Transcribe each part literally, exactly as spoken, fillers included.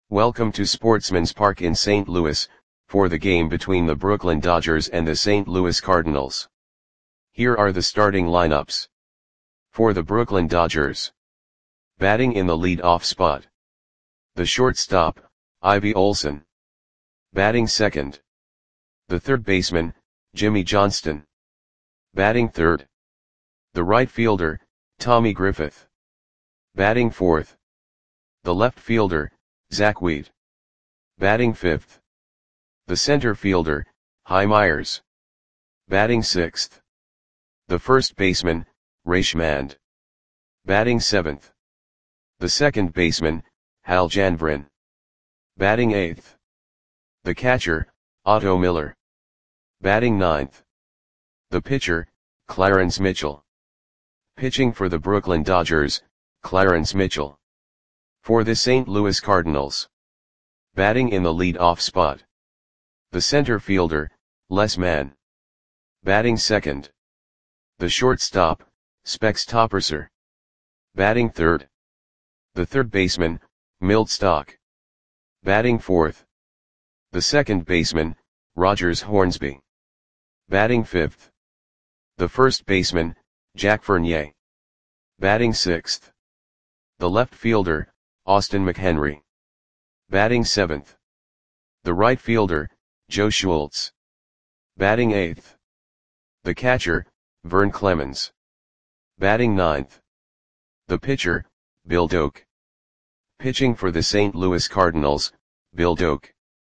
Welcome to Sportsman's Park in Saint Louis, for the game between the Brooklyn Dodgers and the Saint Louis Cardinals. Here are the starting lineups. For the Brooklyn Dodgers. Batting in the lead-off spot. The shortstop, Ivy Olson. Batting second. The third baseman, Jimmy Johnston. Batting third. The right fielder, Tommy Griffith. Batting fourth. The left fielder, Zach Wheat. Batting fifth. The center fielder, Hy Myers. Batting sixth. The first baseman, Ray Schmand. Batting seventh. The second baseman, Hal Janvrin. Batting eighth. The catcher, Otto Miller. Batting ninth. The pitcher, Clarence Mitchell. Pitching for the Brooklyn Dodgers, Clarence Mitchell. For the Saint Louis Cardinals. Batting in the lead-off spot. The center fielder, Les Mann. Batting second. The shortstop, Specs Topperser. Batting third. The third baseman, Milt Stock. Batting fourth. The second baseman, Rogers Hornsby. Batting fifth. The first baseman, Jack Fournier. Batting sixth. The left fielder, Austin McHenry. Batting seventh. The right fielder, Joe Schultz. Batting eighth. The catcher, Vern Clemens. Batting ninth. The pitcher, Bill Doak. Pitching for the Saint Louis Cardinals, Bill Doak.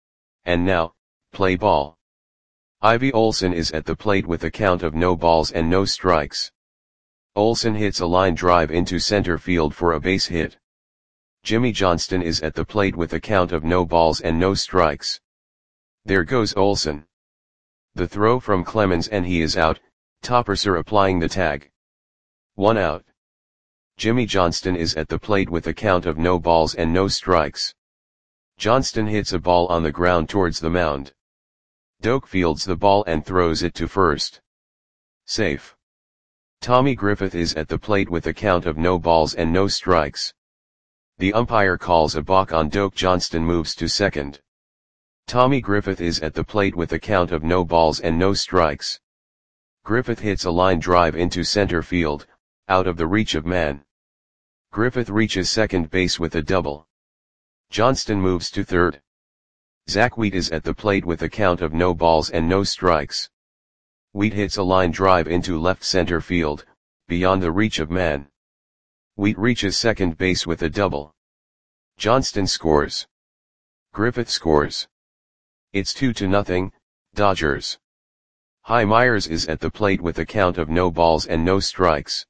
And now, play ball. Ivy Olson is at the plate with a count of no balls and no strikes. Olson hits a line drive into center field for a base hit. Jimmy Johnston is at the plate with a count of no balls and no strikes. There goes Olson. The throw from Clemens and he is out, Topperser applying the tag. One out. Jimmy Johnston is at the plate with a count of no balls and no strikes. Johnston hits a ball on the ground towards the mound. Doak fields the ball and throws it to first. Safe. Tommy Griffith is at the plate with a count of no balls and no strikes. The umpire calls a balk on Doak. Johnston moves to second. Tommy Griffith is at the plate with a count of no balls and no strikes. Griffith hits a line drive into center field, out of the reach of man. Griffith reaches second base with a double. Johnston moves to third. Zach Wheat is at the plate with a count of no balls and no strikes. Wheat hits a line drive into left center field, beyond the reach of man. Wheat reaches second base with a double. Johnston scores. Griffith scores. It's two to nothing, Dodgers. Hy Myers is at the plate with a count of no balls and no strikes.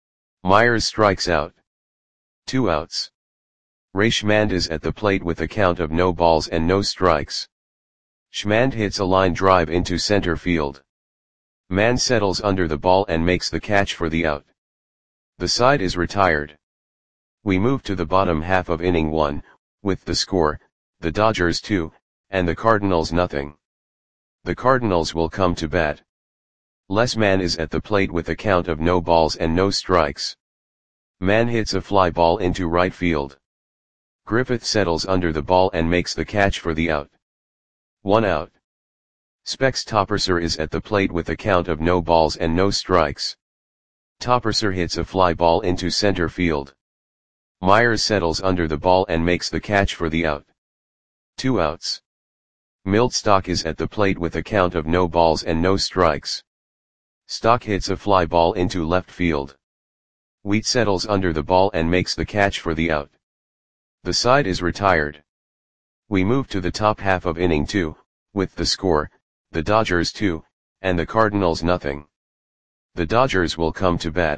Myers strikes out. Two outs. Ray Schmand is at the plate with a count of no balls and no strikes. Schmand hits a line drive into center field. Mann settles under the ball and makes the catch for the out. The side is retired. We move to the bottom half of inning one, with the score, the Dodgers two, and the Cardinals nothing. The Cardinals will come to bat. Les Mann is at the plate with a count of no balls and no strikes. Mann hits a fly ball into right field. Griffith settles under the ball and makes the catch for the out. One out. Specs Topperser is at the plate with a count of no balls and no strikes. Topperser hits a fly ball into center field. Myers settles under the ball and makes the catch for the out. Two outs. Milt Stock is at the plate with a count of no balls and no strikes. Stock hits a fly ball into left field. Wheat settles under the ball and makes the catch for the out. The side is retired. We move to the top half of inning two, with the score, the Dodgers two, and the Cardinals nothing. The Dodgers will come to bat.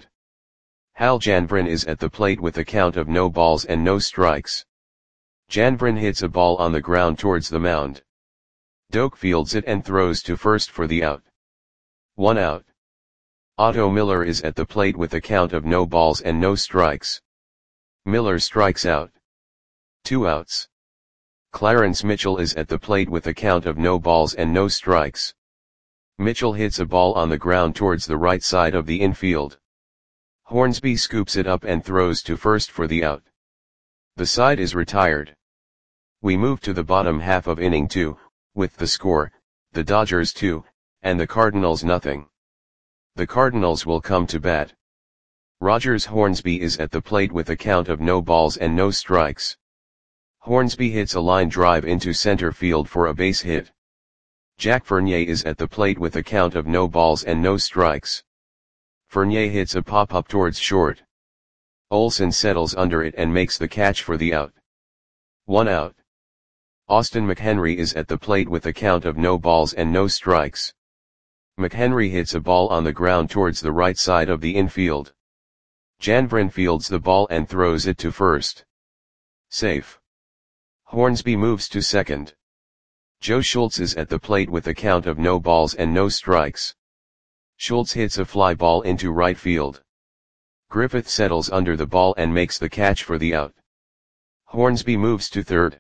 Hal Janvrin is at the plate with a count of no balls and no strikes. Janvrin hits a ball on the ground towards the mound. Doak fields it and throws to first for the out. One out. Otto Miller is at the plate with a count of no balls and no strikes. Miller strikes out. Two outs. Clarence Mitchell is at the plate with a count of no balls and no strikes. Mitchell hits a ball on the ground towards the right side of the infield. Hornsby scoops it up and throws to first for the out. The side is retired. We move to the bottom half of inning two, with the score, the Dodgers two, and the Cardinals nothing. The Cardinals will come to bat. Rogers Hornsby is at the plate with a count of no balls and no strikes. Hornsby hits a line drive into center field for a base hit. Jack Fournier is at the plate with a count of no balls and no strikes. Fournier hits a pop-up towards short. Olson settles under it and makes the catch for the out. One out. Austin McHenry is at the plate with a count of no balls and no strikes. McHenry hits a ball on the ground towards the right side of the infield. Janvrin fields the ball and throws it to first. Safe. Hornsby moves to second. Joe Schultz is at the plate with a count of no balls and no strikes. Schultz hits a fly ball into right field. Griffith settles under the ball and makes the catch for the out. Hornsby moves to third.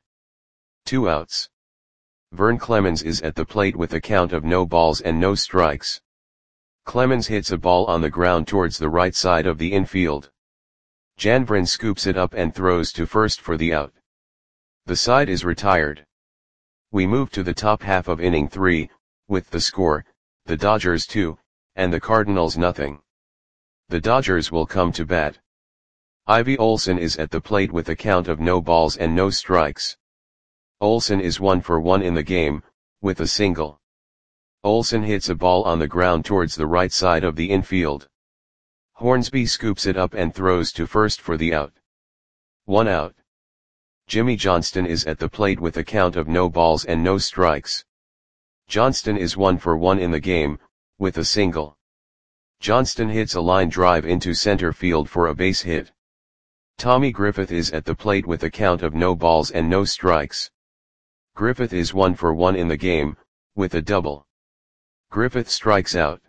Two outs. Vern Clemens is at the plate with a count of no balls and no strikes. Clemens hits a ball on the ground towards the right side of the infield. Janvrin scoops it up and throws to first for the out. The side is retired. We move to the top half of inning three, with the score, the Dodgers two, and the Cardinals nothing. The Dodgers will come to bat. Ivy Olson is at the plate with a count of no balls and no strikes. Olson is one for one in the game, with a single. Olson hits a ball on the ground towards the right side of the infield. Hornsby scoops it up and throws to first for the out. One out. Jimmy Johnston is at the plate with a count of no balls and no strikes. Johnston is one for one in the game, with a single. Johnston hits a line drive into center field for a base hit. Tommy Griffith is at the plate with a count of no balls and no strikes. Griffith is one for one in the game, with a double. Griffith strikes out.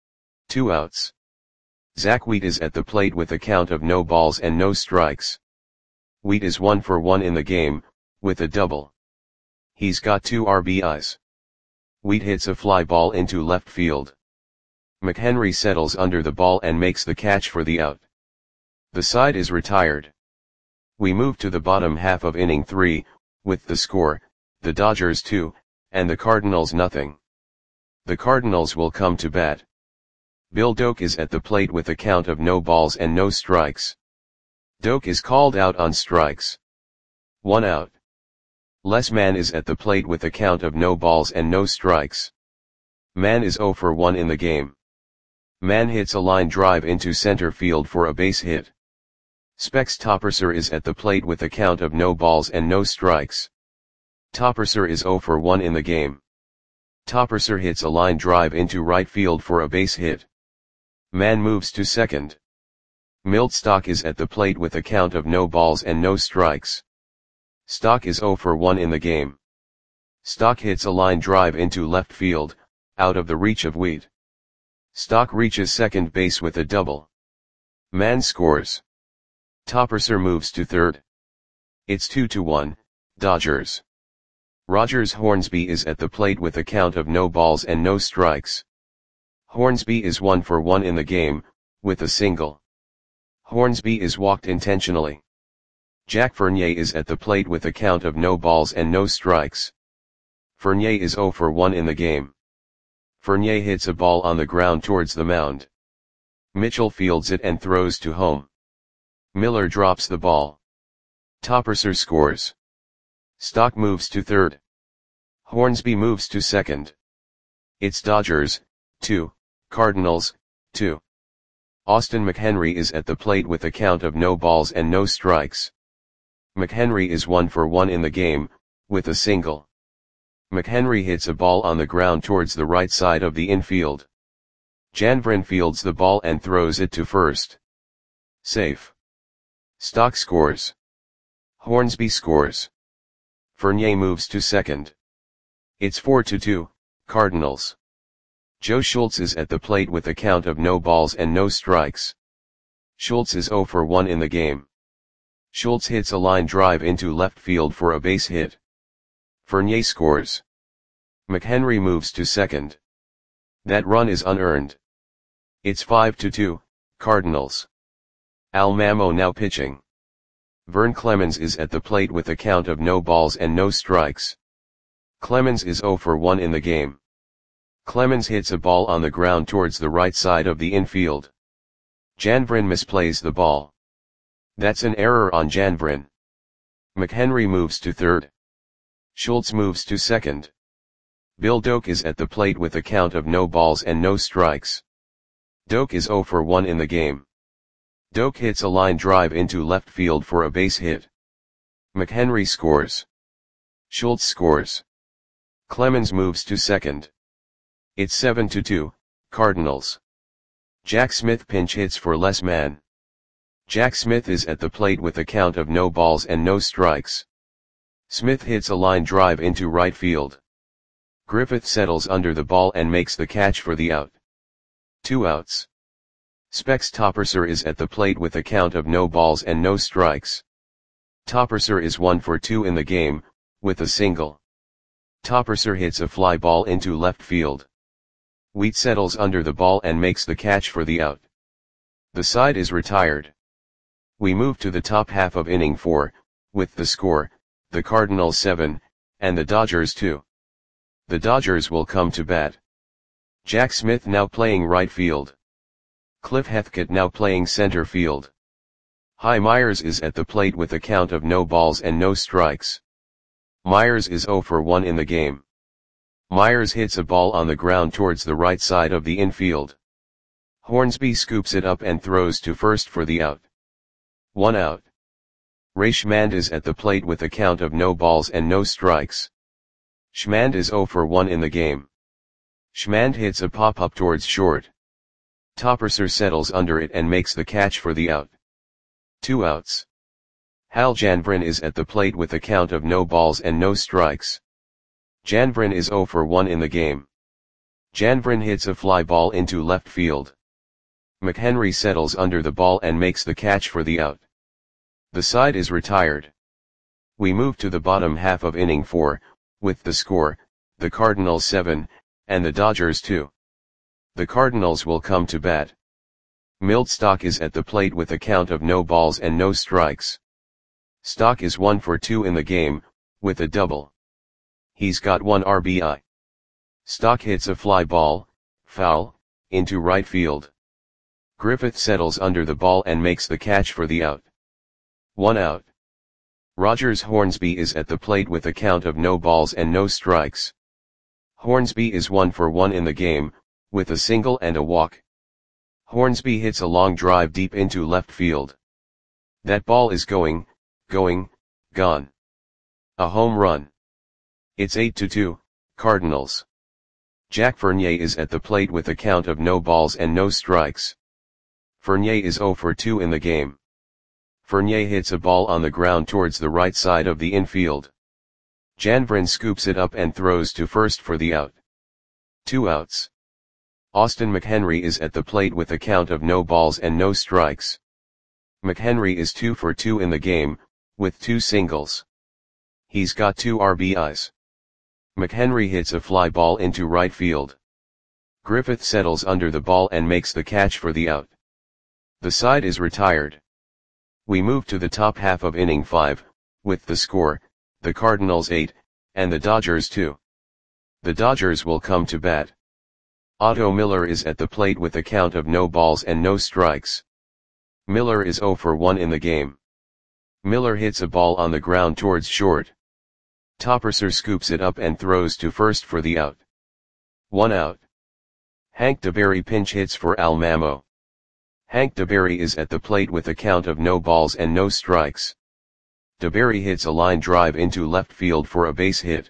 Two outs. Zach Wheat is at the plate with a count of no balls and no strikes. Wheat is one for one in the game, with a double. He's got two R B Is. Wheat hits a fly ball into left field. McHenry settles under the ball and makes the catch for the out. The side is retired. We move to the bottom half of inning three, with the score, the Dodgers two, and the Cardinals nothing. The Cardinals will come to bat. Bill Doak is at the plate with a count of no balls and no strikes. Doak is called out on strikes. One out. Les Mann is at the plate with a count of no balls and no strikes. Mann is zero for one in the game. Mann hits a line drive into center field for a base hit. Specs Topperser is at the plate with a count of no balls and no strikes. Topperser is zero for one in the game. Topperser hits a line drive into right field for a base hit. Mann moves to second. Milt Stock is at the plate with a count of no balls and no strikes. Stock is zero for one in the game. Stock hits a line drive into left field, out of the reach of Wheat. Stock reaches second base with a double. Mann scores. Topperser moves to third. It's two to one, Dodgers. Rogers Hornsby is at the plate with a count of no balls and no strikes. Hornsby is one for one in the game, with a single. Hornsby is walked intentionally. Jack Fournier is at the plate with a count of no balls and no strikes. Fournier is zero for one in the game. Fournier hits a ball on the ground towards the mound. Mitchell fields it and throws to home. Miller drops the ball. Topperser scores. Stock moves to third. Hornsby moves to second. It's Dodgers, two, Cardinals, two. Austin McHenry is at the plate with a count of no balls and no strikes. McHenry is one for one in the game, with a single. McHenry hits a ball on the ground towards the right side of the infield. Janvrin fields the ball and throws it to first. Safe. Stock scores. Hornsby scores. Fournier moves to second. It's four to two, Cardinals. Joe Schultz is at the plate with a count of no balls and no strikes. Schultz is zero for one in the game. Schultz hits a line drive into left field for a base hit. Fournier scores. McHenry moves to second. That run is unearned. It's five to two, Cardinals. Al Mamo now pitching. Vern Clemens is at the plate with a count of no balls and no strikes. Clemens is zero for one in the game. Clemens hits a ball on the ground towards the right side of the infield. Janvrin misplays the ball. That's an error on Janvrin. McHenry moves to third. Schultz moves to second. Bill Doak is at the plate with a count of no balls and no strikes. Doak is zero for one in the game. Doak hits a line drive into left field for a base hit. McHenry scores. Schultz scores. Clemens moves to second. It's seven to two, Cardinals. Jack Smith pinch hits for Les Man. Jack Smith is at the plate with a count of no balls and no strikes. Smith hits a line drive into right field. Griffith settles under the ball and makes the catch for the out. Two outs. Specs Topperser is at the plate with a count of no balls and no strikes. Topperser is one for two in the game, with a single. Topperser hits a fly ball into left field. Wheat settles under the ball and makes the catch for the out. The side is retired. We move to the top half of inning four, with the score, the Cardinals seven, and the Dodgers two. The Dodgers will come to bat. Jack Smith now playing right field. Cliff Heathcote now playing center field. Hy Myers is at the plate with a count of no balls and no strikes. Myers is zero for one in the game. Myers hits a ball on the ground towards the right side of the infield. Hornsby scoops it up and throws to first for the out. One out. Ray Schmand is at the plate with a count of no balls and no strikes. Schmand is zero for one in the game. Schmand hits a pop-up towards short. Topperser settles under it and makes the catch for the out. Two outs. Hal Janvrin is at the plate with a count of no balls and no strikes. Janvrin is zero for one in the game. Janvrin hits a fly ball into left field. McHenry settles under the ball and makes the catch for the out. The side is retired. We move to the bottom half of inning four, with the score, the Cardinals seven, and the Dodgers two. The Cardinals will come to bat. Milt Stock is at the plate with a count of no balls and no strikes. Stock is one for two in the game, with a double. He's got one R B I. Stock hits a fly ball, foul, into right field. Griffith settles under the ball and makes the catch for the out. One out. Rogers Hornsby is at the plate with a count of no balls and no strikes. Hornsby is one for one in the game, with a single and a walk. Hornsby hits a long drive deep into left field. That ball is going, going, gone. A home run. It's eight to two, Cardinals. Jack Fournier is at the plate with a count of no balls and no strikes. Fournier is zero for two in the game. Fournier hits a ball on the ground towards the right side of the infield. Janvrin scoops it up and throws to first for the out. Two outs. Austin McHenry is at the plate with a count of no balls and no strikes. McHenry is two for two in the game, with two singles. He's got two R B Is. McHenry hits a fly ball into right field. Griffith settles under the ball and makes the catch for the out. The side is retired. We move to the top half of inning five, with the score, the Cardinals eight, and the Dodgers two. The Dodgers will come to bat. Otto Miller is at the plate with a count of no balls and no strikes. Miller is zero for one in the game. Miller hits a ball on the ground towards short. Topperser scoops it up and throws to first for the out. One out. Hank DeBerry pinch hits for Al Mamo. Hank DeBerry is at the plate with a count of no balls and no strikes. DeBerry hits a line drive into left field for a base hit.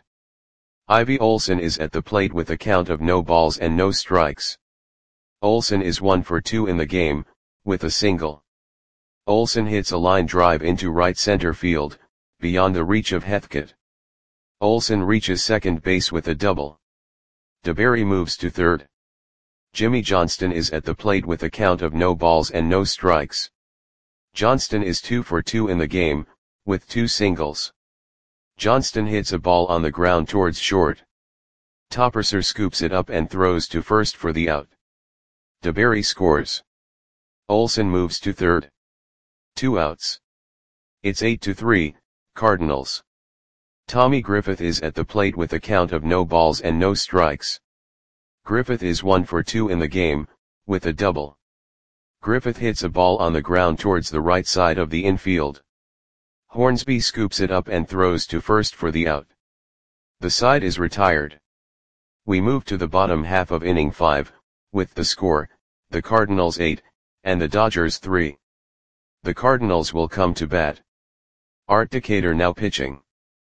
Ivy Olson is at the plate with a count of no balls and no strikes. Olson is one for two in the game, with a single. Olson hits a line drive into right center field, beyond the reach of Heathcote. Olson reaches second base with a double. DeBerry moves to third. Jimmy Johnston is at the plate with a count of no balls and no strikes. Johnston is two for two in the game, with two singles. Johnston hits a ball on the ground towards short. Topperser scoops it up and throws to first for the out. DeBerry scores. Olson moves to third. Two outs. It's eight to three, Cardinals. Tommy Griffith is at the plate with a count of no balls and no strikes. Griffith is one for two in the game, with a double. Griffith hits a ball on the ground towards the right side of the infield. Hornsby scoops it up and throws to first for the out. The side is retired. We move to the bottom half of inning five, with the score, the Cardinals eight, and the Dodgers three. The Cardinals will come to bat. Art Decatur now pitching.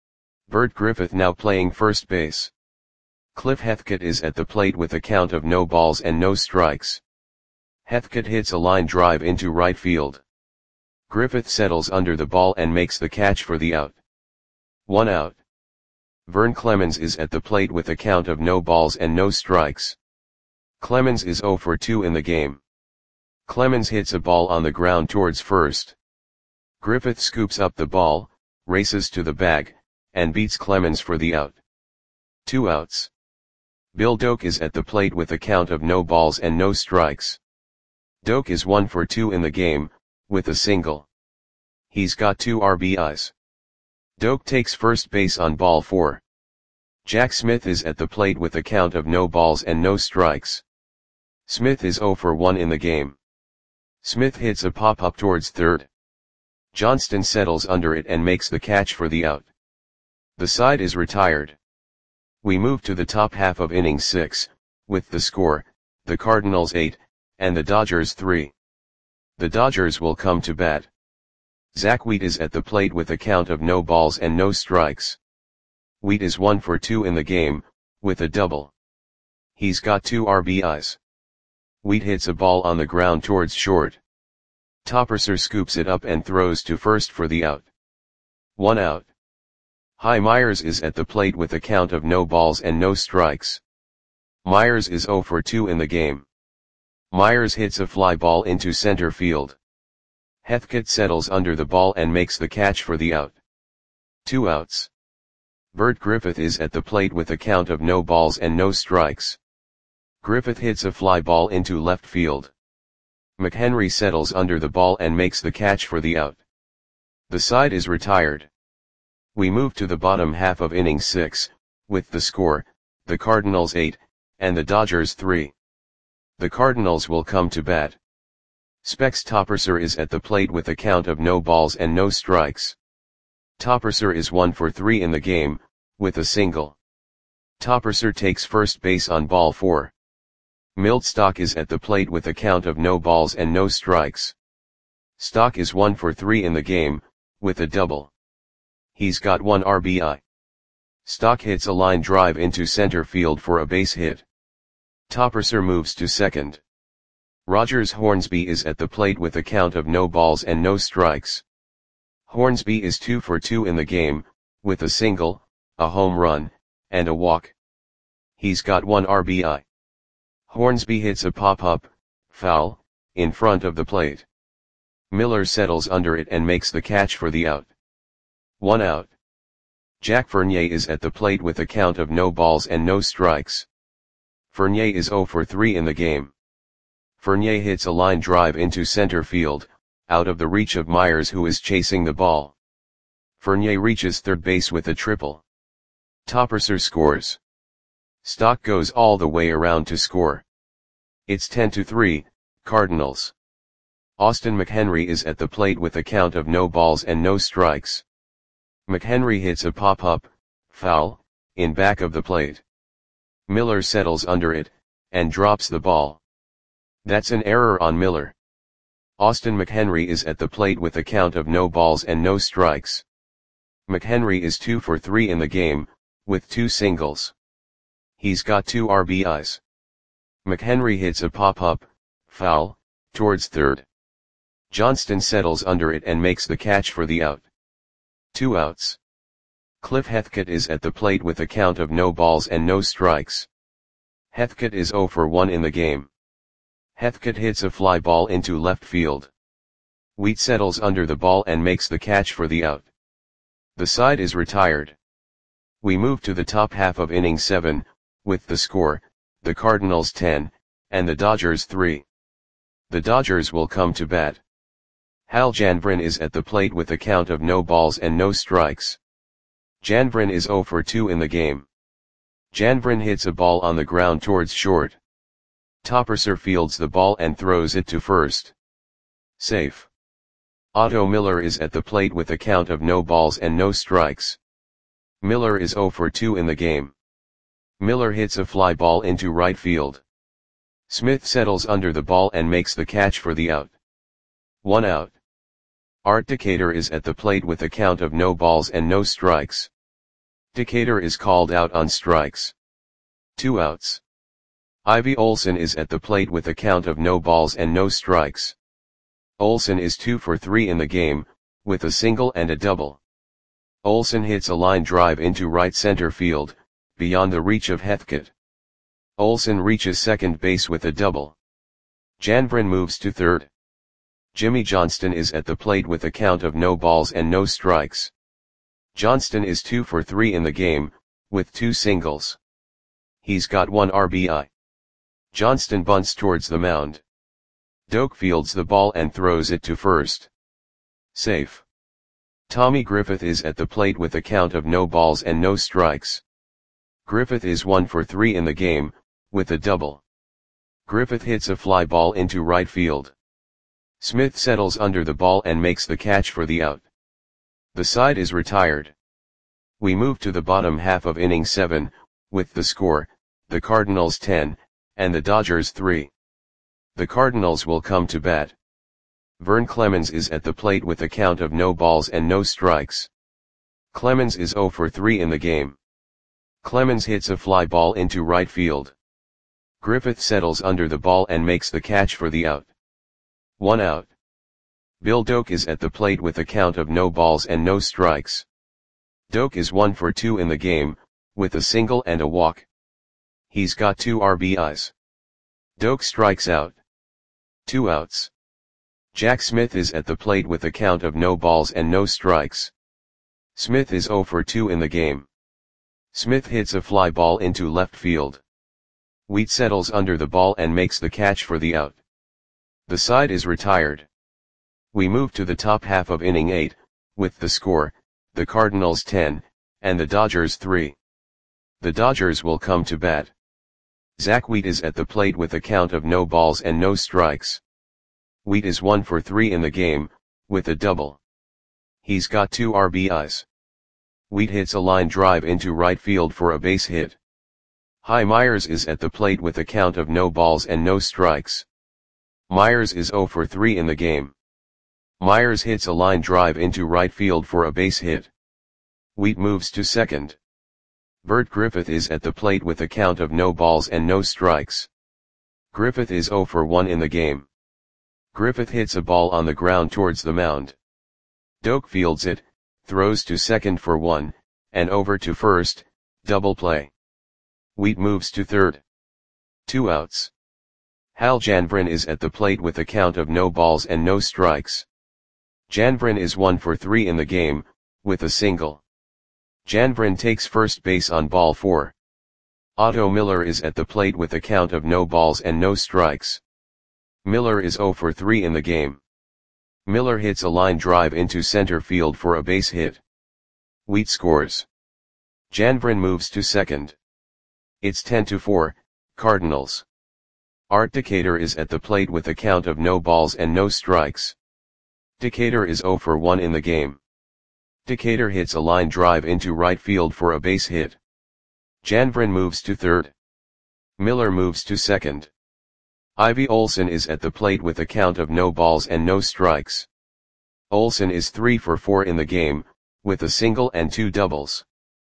Bert Griffith now playing first base. Cliff Heathcote is at the plate with a count of no balls and no strikes. Heathcote hits a line drive into right field. Griffith settles under the ball and makes the catch for the out. One out. Vern Clemens is at the plate with a count of no balls and no strikes. Clemens is zero for two in the game. Clemens hits a ball on the ground towards first. Griffith scoops up the ball, races to the bag, and beats Clemens for the out. Two outs. Bill Doak is at the plate with a count of no balls and no strikes. Doak is one for two in the game, with a single. He's got two R B Is. Doak takes first base on ball four. Jack Smith is at the plate with a count of no balls and no strikes. Smith is zero for one in the game. Smith hits a pop-up towards third. Johnston settles under it and makes the catch for the out. The side is retired. We move to the top half of inning six, with the score, the Cardinals eight, and the Dodgers three. The Dodgers will come to bat. Zach Wheat is at the plate with a count of no balls and no strikes. Wheat is one for two in the game, with a double. He's got two R B Is. Wheat hits a ball on the ground towards short. Topperser scoops it up and throws to first for the out. One out. Hy Myers is at the plate with a count of no balls and no strikes. Myers is zero for two in the game. Myers hits a fly ball into center field. Heathcote settles under the ball and makes the catch for the out. Two outs. Bert Griffith is at the plate with a count of no balls and no strikes. Griffith hits a fly ball into left field. McHenry settles under the ball and makes the catch for the out. The side is retired. We move to the bottom half of inning six, with the score, the Cardinals eight, and the Dodgers three. The Cardinals will come to bat. Specs Topperser is at the plate with a count of no balls and no strikes. Topperser is one for three in the game, with a single. Topperser takes first base on ball four. Milt Stock is at the plate with a count of no balls and no strikes. Stock is one for three in the game, with a double. He's got one R B I. Stock hits a line drive into center field for a base hit. Topperser moves to second. Rogers Hornsby is at the plate with a count of no balls and no strikes. Hornsby is two for two in the game, with a single, a home run, and a walk. He's got one R B I. Hornsby hits a pop-up, foul, in front of the plate. Miller settles under it and makes the catch for the out. One out. Jack Fournier is at the plate with a count of no balls and no strikes. Fournier is zero for three in the game. Fournier hits a line drive into center field, out of the reach of Myers who is chasing the ball. Fournier reaches third base with a triple. Topperser scores. Stock goes all the way around to score. It's ten to three, Cardinals. Austin McHenry is at the plate with a count of no balls and no strikes. McHenry hits a pop-up, foul, in back of the plate. Miller settles under it, and drops the ball. That's an error on Miller. Austin McHenry is at the plate with a count of no balls and no strikes. McHenry is two for three in the game, with two singles. He's got two R B Is. McHenry hits a pop-up, foul, towards third. Johnston settles under it and makes the catch for the out. Two outs. Cliff Heathcote is at the plate with a count of no balls and no strikes. Heathcote is zero for one in the game. Heathcote hits a fly ball into left field. Wheat settles under the ball and makes the catch for the out. The side is retired. We move to the top half of inning seven, with the score, the Cardinals ten, and the Dodgers three. The Dodgers will come to bat. Hal Janvrin is at the plate with a count of no balls and no strikes. Janvrin is zero for two in the game. Janvrin hits a ball on the ground towards short. Topperser fields the ball and throws it to first. Safe. Otto Miller is at the plate with a count of no balls and no strikes. Miller is zero for two in the game. Miller hits a fly ball into right field. Smith settles under the ball and makes the catch for the out. One out. Art Decatur is at the plate with a count of no balls and no strikes. Decatur is called out on strikes. Two outs. Ivy Olson is at the plate with a count of no balls and no strikes. Olson is two for three in the game, with a single and a double. Olson hits a line drive into right center field, beyond the reach of Heathcote. Olson reaches second base with a double. Janvrin moves to third. Jimmy Johnston is at the plate with a count of no balls and no strikes. Johnston is two for three in the game, with two singles. He's got one R B I. Johnston bunts towards the mound. Doak fields the ball and throws it to first. Safe. Tommy Griffith is at the plate with a count of no balls and no strikes. Griffith is one for three in the game, with a double. Griffith hits a fly ball into right field. Smith settles under the ball and makes the catch for the out. The side is retired. We move to the bottom half of inning seven, with the score, the Cardinals ten, and the Dodgers three. The Cardinals will come to bat. Vern Clemens is at the plate with a count of no balls and no strikes. Clemens is zero for three in the game. Clemens hits a fly ball into right field. Griffith settles under the ball and makes the catch for the out. One out. Bill Doak is at the plate with a count of no balls and no strikes. Doak is one for two in the game, with a single and a walk. He's got two R B Is. Doak strikes out. Two outs. Jack Smith is at the plate with a count of no balls and no strikes. Smith is zero for two in the game. Smith hits a fly ball into left field. Wheat settles under the ball and makes the catch for the out. The side is retired. We move to the top half of inning eight, with the score, the Cardinals ten, and the Dodgers three. The Dodgers will come to bat. Zach Wheat is at the plate with a count of no balls and no strikes. Wheat is one for three in the game, with a double. He's got two R B Is. Wheat hits a line drive into right field for a base hit. Hy Myers is at the plate with a count of no balls and no strikes. Myers is zero for three in the game. Myers hits a line drive into right field for a base hit. Wheat moves to second. Bert Griffith is at the plate with a count of no balls and no strikes. Griffith is zero for one in the game. Griffith hits a ball on the ground towards the mound. Doak fields it, throws to second for one, and over to first, double play. Wheat moves to third. Two outs. Hal Janvrin is at the plate with a count of no balls and no strikes. Janvrin is one for three in the game, with a single. Janvrin takes first base on ball four. Otto Miller is at the plate with a count of no balls and no strikes. Miller is zero for three in the game. Miller hits a line drive into center field for a base hit. Wheat scores. Janvrin moves to second. It's ten to four, Cardinals. Art Decatur is at the plate with a count of no balls and no strikes. Decatur is zero for one in the game. Decatur hits a line drive into right field for a base hit. Janvrin moves to third. Miller moves to second. Ivy Olson is at the plate with a count of no balls and no strikes. Olson is three for four in the game, with a single and two doubles.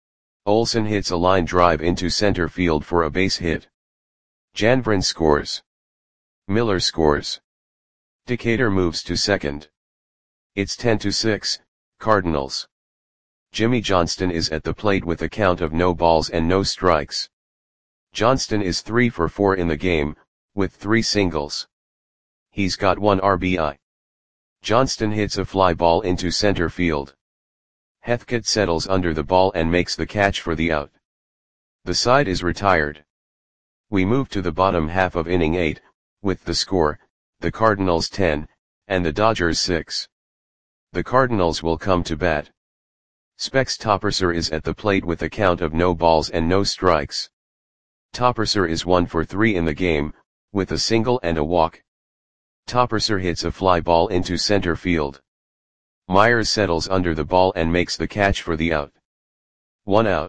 Olson hits a line drive into center field for a base hit. Janvrin scores. Miller scores. Decatur moves to second. It's ten to six, Cardinals. Jimmy Johnston is at the plate with a count of no balls and no strikes. Johnston is three for four in the game, with three singles. He's got one R B I. Johnston hits a fly ball into center field. Heathcote settles under the ball and makes the catch for the out. The side is retired. We move to the bottom half of inning eight, with the score, the Cardinals ten, and the Dodgers six. The Cardinals will come to bat. Specs Topperser is at the plate with a count of no balls and no strikes. Topperser is one for three in the game, with a single and a walk. Topperser hits a fly ball into center field. Myers settles under the ball and makes the catch for the out. One out.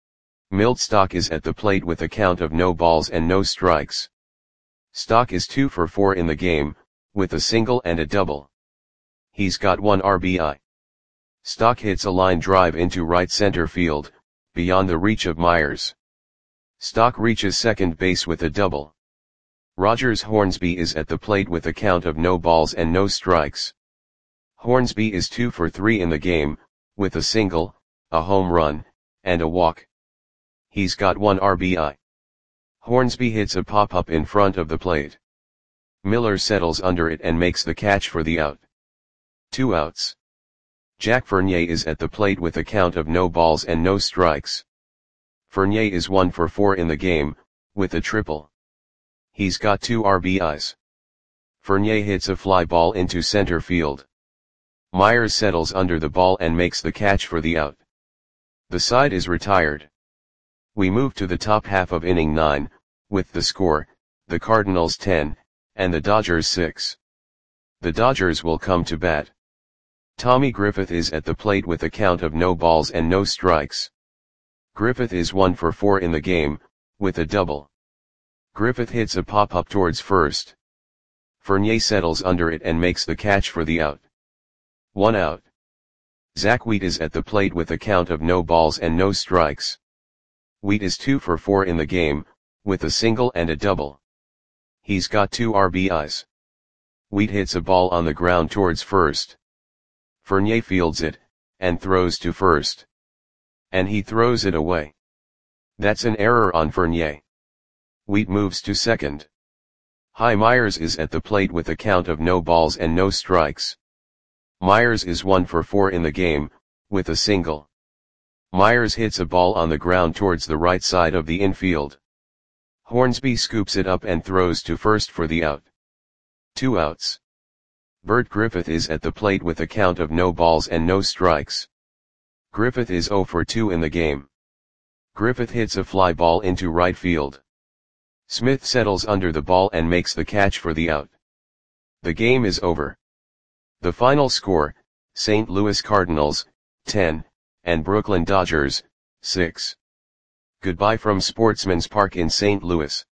Milt Stock is at the plate with a count of no balls and no strikes. Stock is two for four in the game, with a single and a double. He's got one R B I. Stock hits a line drive into right center field, beyond the reach of Myers. Stock reaches second base with a double. Rogers Hornsby is at the plate with a count of no balls and no strikes. Hornsby is two for three in the game, with a single, a home run, and a walk. He's got one R B I. Hornsby hits a pop-up in front of the plate. Miller settles under it and makes the catch for the out. Two outs. Jack Fournier is at the plate with a count of no balls and no strikes. Fournier is one for four in the game, with a triple. He's got two R B Is. Fournier hits a fly ball into center field. Myers settles under the ball and makes the catch for the out. The side is retired. We move to the top half of inning nine, with the score, the Cardinals ten, and the Dodgers six. The Dodgers will come to bat. Tommy Griffith is at the plate with a count of no balls and no strikes. Griffith is one for four in the game, with a double. Griffith hits a pop-up towards first. Fournier settles under it and makes the catch for the out. One out. Zach Wheat is at the plate with a count of no balls and no strikes. Wheat is two for four in the game, with a single and a double. He's got two R B Is. Wheat hits a ball on the ground towards first. Fournier fields it, and throws to first. And he throws it away. That's an error on Fournier. Wheat moves to second. Hy Myers is at the plate with a count of no balls and no strikes. Myers is one for four in the game, with a single. Myers hits a ball on the ground towards the right side of the infield. Hornsby scoops it up and throws to first for the out. Two outs. Bert Griffith is at the plate with a count of no balls and no strikes. Griffith is zero for two in the game. Griffith hits a fly ball into right field. Smith settles under the ball and makes the catch for the out. The game is over. The final score, Saint Louis Cardinals, ten, and Brooklyn Dodgers, six. Goodbye from Sportsman's Park in Saint Louis.